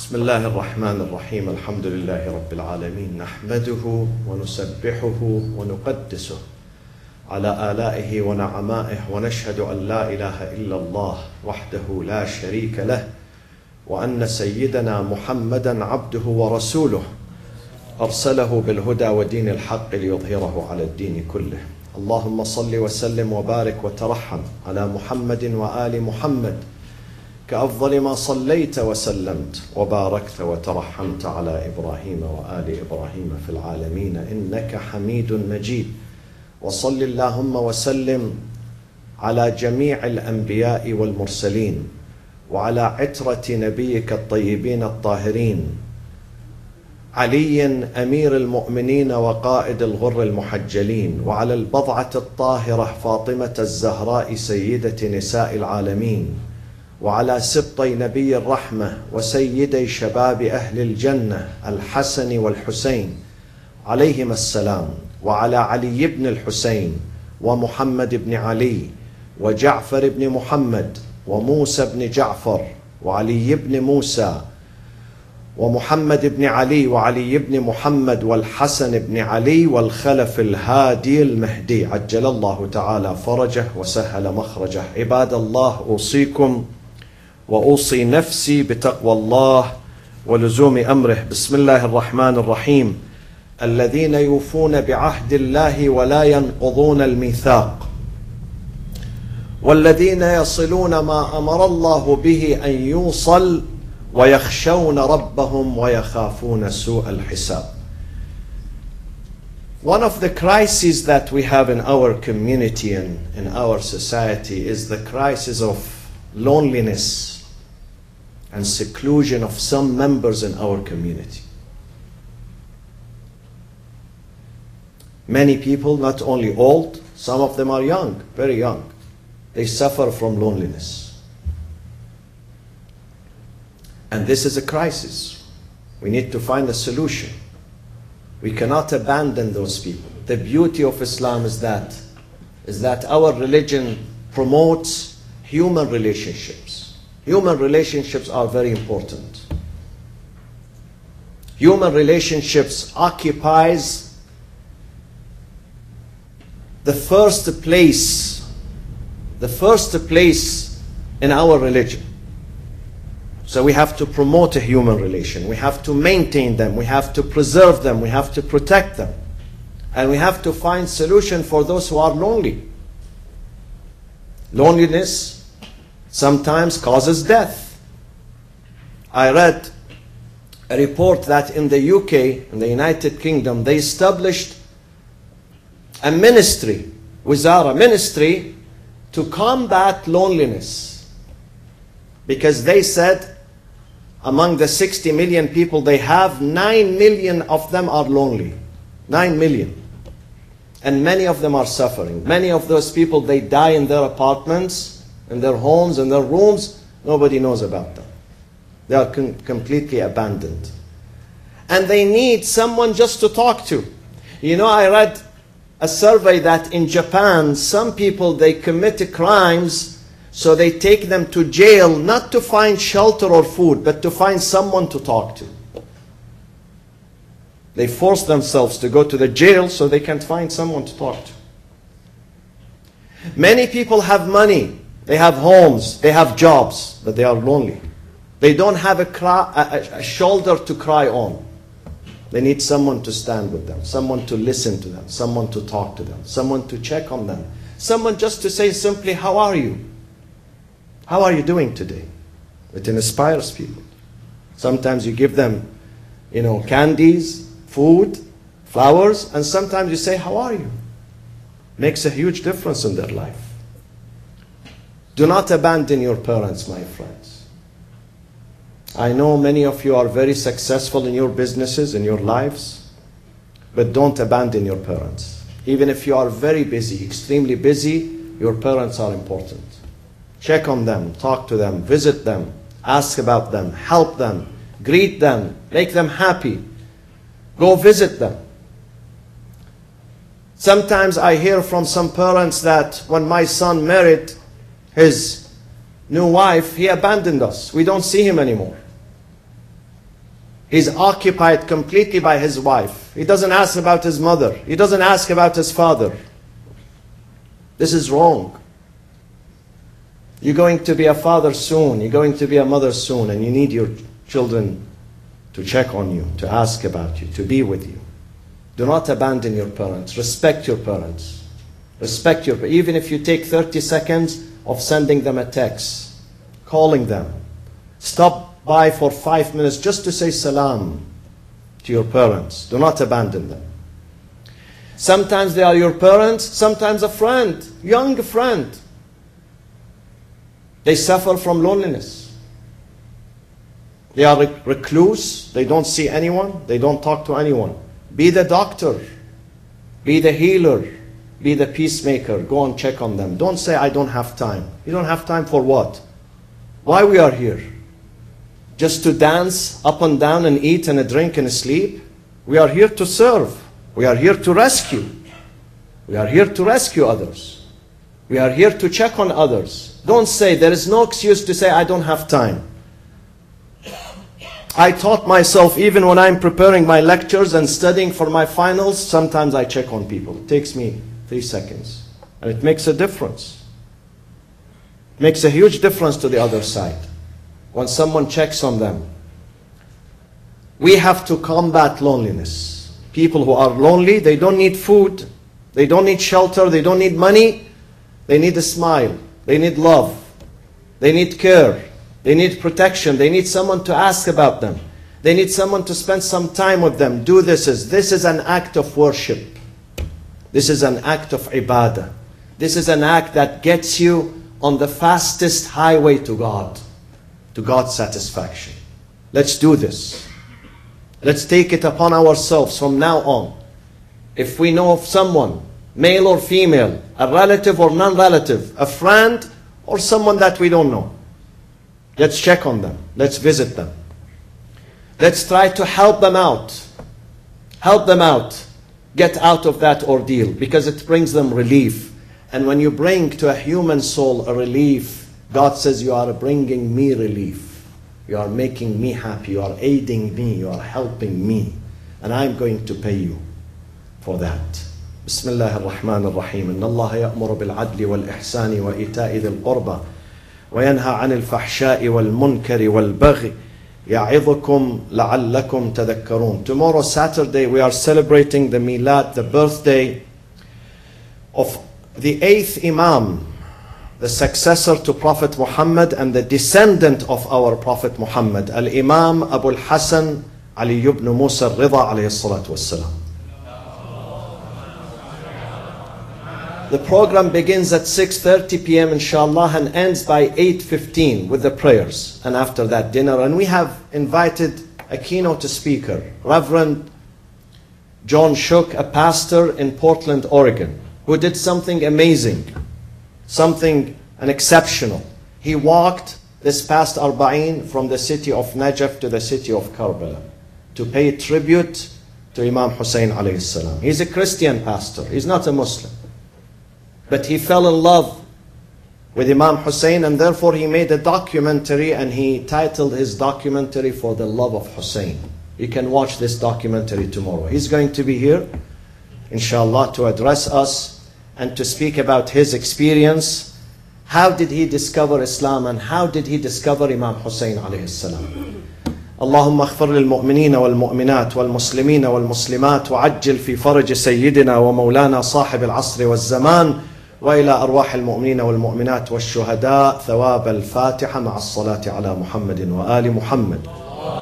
بسم الله الرحمن الرحيم الحمد لله رب العالمين نحمده ونسبحه ونقدسه على آلائه ونعمائه ونشهد أن لا إله إلا الله وحده لا شريك له وأن سيدنا محمدا عبده ورسوله أرسله بالهدى ودين الحق ليظهره على الدين كله. اللهم صل وسلم وبارك وترحم على محمد وآل محمد كأفضل ما صليت وسلمت وباركت وترحمت على إبراهيم وآل إبراهيم في العالمين إنك حميد مجيد. وصل اللهم وسلم على جميع الأنبياء والمرسلين وعلى عترة نبيك الطيبين الطاهرين علي أمير المؤمنين وقائد الغر المحجلين، وعلى البضعة الطاهرة فاطمة الزهراء سيدة نساء العالمين، وعلى سبطي نبي الرحمة وسيدي شباب أهل الجنة الحسن والحسين عليهما السلام، وعلى علي بن الحسين ومحمد بن علي وجعفر بن محمد وموسى بن جعفر وعلي بن موسى ومحمد بن علي وعلي بن محمد والحسن بن علي والخلف الهادي المهدي عجل الله تعالى فرجه وسهل مخرجه. عباد الله، أوصيكم وأوصي نفسي بتقوى الله ولزوم أمره. بسم الله الرحمن الرحيم. الذين يوفون بعهد الله ولا ينقضون الميثاق والذين يصلون ما أمر الله به أن يوصل ويخشون ربهم ويخافون سوء الحساب. One of the crises that we have in our community and in our society is the crisis of loneliness and seclusion of some members in our community. Many people, not only old, some of them are young, very young, they suffer from loneliness. And this is a crisis. We need to find a solution. We cannot abandon those people. The beauty of Islam is that our religion promotes human relationships. Human relationships are very important. Human relationships occupies the first place in our religion. So we have to promote a human relation. We have to maintain them. We have to preserve them. We have to protect them. And we have to find solution for those who are lonely. Loneliness sometimes causes death. I read a report that in the UK, in the United Kingdom, they established a ministry, Wizara ministry, to combat loneliness. Because they said among the 60 million people they have, 9 million of them are lonely. 9 million. And many of them are suffering. Many of those people, they die in their apartments, in their homes, in their rooms. Nobody knows about them. They are completely abandoned. And they need someone just to talk to. You know, I read a survey that in Japan, some people, they commit crimes, so they take them to jail, not to find shelter or food, but to find someone to talk to. They force themselves to go to the jail so they can find someone to talk to. Many people have money, they have homes, they have jobs, but they are lonely. They don't have a shoulder to cry on. They need someone to stand with them, someone to listen to them, someone to talk to them, someone to check on them, someone just to say simply, how are you? How are you doing today? It inspires people. Sometimes you give them, candies, food, flowers, and sometimes you say, how are you? Makes a huge difference in their life. Do not abandon your parents, my friends. I know many of you are very successful in your businesses, in your lives, but don't abandon your parents. Even if you are very busy, extremely busy, your parents are important. Check on them, talk to them, visit them, ask about them, help them, greet them, make them happy. Go visit them. Sometimes I hear from some parents that when my son married his new wife, he abandoned us. We don't see him anymore. He's occupied completely by his wife. He doesn't ask about his mother. He doesn't ask about his father. This is wrong. You're going to be a father soon. You're going to be a mother soon. And you need your children to check on you, to ask about you, to be with you. Do not abandon your parents. Respect your parents. Respect your parents. Even if you take 30 seconds of sending them a text, calling them. Stop by for 5 minutes just to say salam to your parents. Do not abandon them. Sometimes they are your parents, sometimes a friend, young friend. They suffer from loneliness. They are recluse, they don't see anyone, they don't talk to anyone. Be the doctor, be the healer, be the peacemaker. Go and check on them. Don't say, I don't have time. You don't have time for what? Why we are here? Just to dance up and down and eat and drink and sleep? We are here to serve. We are here to rescue. We are here to rescue others. We are here to check on others. Don't say, there is no excuse to say, I don't have time. I taught myself, even when I'm preparing my lectures and studying for my finals, sometimes I check on people. It takes me 3 seconds. And it makes a difference. It makes a huge difference to the other side. When someone checks on them. We have to combat loneliness. People who are lonely, they don't need food, they don't need shelter, they don't need money. They need a smile, they need love, they need care, they need protection, they need someone to ask about them. They need someone to spend some time with them. This is an act of worship. This is an act of ibadah. This is an act that gets you on the fastest highway to God. To God's satisfaction. Let's do this. Let's take it upon ourselves from now on. If we know of someone, male or female, a relative or non-relative, a friend or someone that we don't know, let's check on them. Let's visit them. Let's try to help them out. Help them out. Get out of that ordeal, because it brings them relief. And when you bring to a human soul a relief, God says, you are bringing me relief. You are making me happy. You are aiding me. You are helping me. And I'm going to pay you for that. Bismillah ar-Rahman ar-Rahim. Inna Allah ya'muru bil-'adli wal-ihsani wa ita'i dhil qurba wa yanha 'anil fahsha'i wal-munkari wal-baghi ya'idhukum la'allakum tadhakkarun. Tomorrow, Saturday, we are celebrating the Milad, the birthday of the 8th Imam, the successor to Prophet Muhammad and the descendant of our Prophet Muhammad, Al-Imam Abu al-Hasan Ali ibn Musa al-Ridha alayhi salatu wassalam. The program begins at 6:30 p.m. inshallah and ends by 8:15 with the prayers, and after that dinner. And we have invited a keynote speaker, Reverend John Shook, a pastor in Portland, Oregon, who did something amazing. Something exceptional. He walked this past Arba'in from the city of Najaf to the city of Karbala to pay tribute to Imam Hussein alayhi salam. He's a Christian pastor. He's not a Muslim. But he fell in love with Imam Hussein, and therefore he made a documentary, and he titled his documentary For the Love of Hussein. You can watch this documentary tomorrow. He's going to be here, inshallah, to address us and to speak about his experience. How did he discover Islam, and how did he discover Imam Hussein alayhi salam? اللهم اغفر للمؤمنين والمؤمنات والمسلمين والمسلمات وعجل في فرج سيدنا ومولانا صاحب العصر والزمان وإلى أرواح المؤمنين والمؤمنات والشهداء ثواب الفاتحة مع الصلاة على محمد وآل محمد.